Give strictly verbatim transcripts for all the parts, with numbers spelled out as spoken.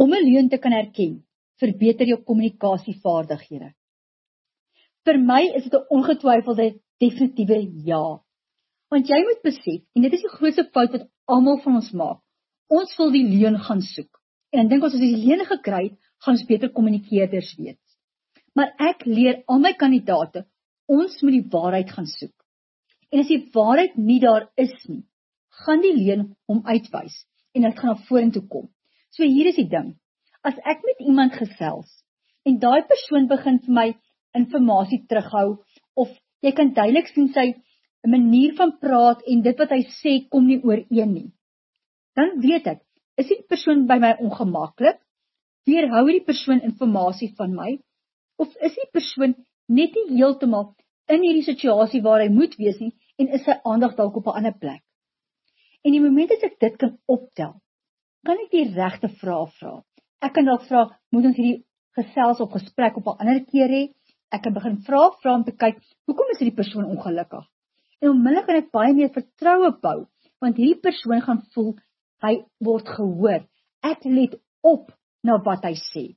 Om 'n leuen te kan herken, verbeter jou kommunikasievaardighede. Vir my is dit 'n ongetwyfelde definitiewe ja. Want jy moet besef, en dit is die grootste fout wat almal van ons maak, ons wil die leuen gaan soek. En dan dink ons as ons die leuen gekry het, gaan ons beter kommunikeerders wees. Maar ek leer al my kandidate, ons moet die waarheid gaan soek. En as die waarheid nie daar is nie, gaan die leuen hom uitwys, en dit gaan na vorentoe kom. So hier is die ding, as ek met iemand gesels, en daai persoon begin vir my informasie terughou, of jy kan duidelik sien sy manier van praat, en dit wat hy sê, kom nie ooreen nie, dan weet ek, is die persoon by my ongemaklik, weerhou die persoon informasie van my, of is die persoon net nie heeltemal in hierdie situasie waar hy moet wees nie, en is sy aandag dalk op 'n ander plek. En die oomblik as ek dit kan optel, kan ek die regte vrae vra. Ek kan dalk vra, moet ons hierdie gesels of gesprek op 'n ander keer hê? Ek kan begin vra, vra om te kyk, hoekom is hierdie persoon ongelukkig? En onmiddellik kan ek baie meer vertroue bou, want hierdie persoon gaan voel, hy word gehoor. Ek let op na wat hy sê.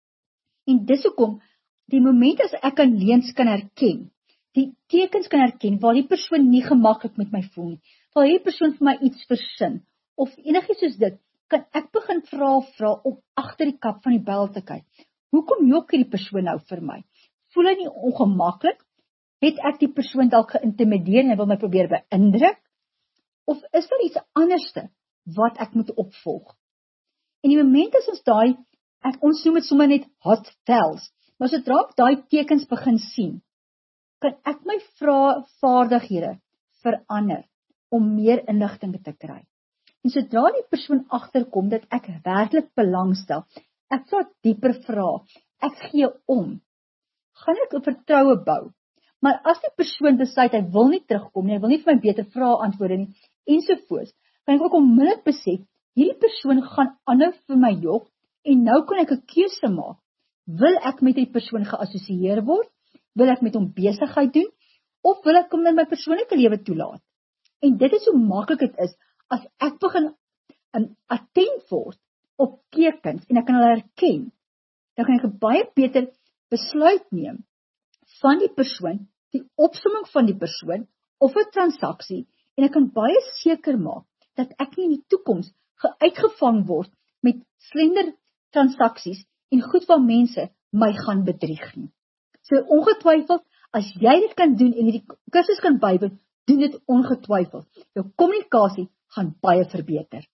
En dis hoekom, die oomblik as ek kan leuns kan herken, die tekens kan herken, waar die persoon nie gemaklik met my voel nie, waar die persoon vir my iets versin, of enigiets soos dit, kan ek begin vra, vra om agter die kap van die bel te kyk. Hoekom jok hierdie persoon nou vir my? Voel hy nie ongemaklik? Het ek die persoon dalk geïntimideer en hy wil my probeer beïndruk? Of is daar iets anderste wat ek moet opvolg? En die oomblik as ons daai, ek, ons noem dit sommer net hot tells, maar sodra ek daai tekens begin sien, kan ek my vra vaardighede verander om meer inligting te kry. En sodra die persoon agterkom dat ek werklik belangstel, ek vra dieper vrae, ek gee om, gaan ek 'n vertroue bou. Maar as die persoon besluit, hy wil nie terugkom nie, hy wil nie vir my beter vrae antwoorde nie, ensovoorts, kan ek ook onmiddellik besef, hierdie persoon gaan aanhou vir my jok, en nou kan ek 'n keuse maak. Wil ek met die persoon geassosieer word? Wil ek met hom besigheid doen? Of wil ek hom in my persoonlike lewe toelaat? En dit is hoe maklik dit is, as ek begin um, attent word op tekens, en ek kan hulle herken, dan kan ek 'n baie beter besluit neem van die persoon, die opsomming van die persoon, of 'n transaksie, en ek kan baie seker maak, dat ek nie in die toekoms uitgevang word met slender transaksies, en goed waar mense my gaan bedrieg nie. So ongetwyfeld, as jy dit kan doen, en hierdie kursus kan bywoon, doen dit ongetwyfeld. Jou kommunikasie gaan baie verbeter.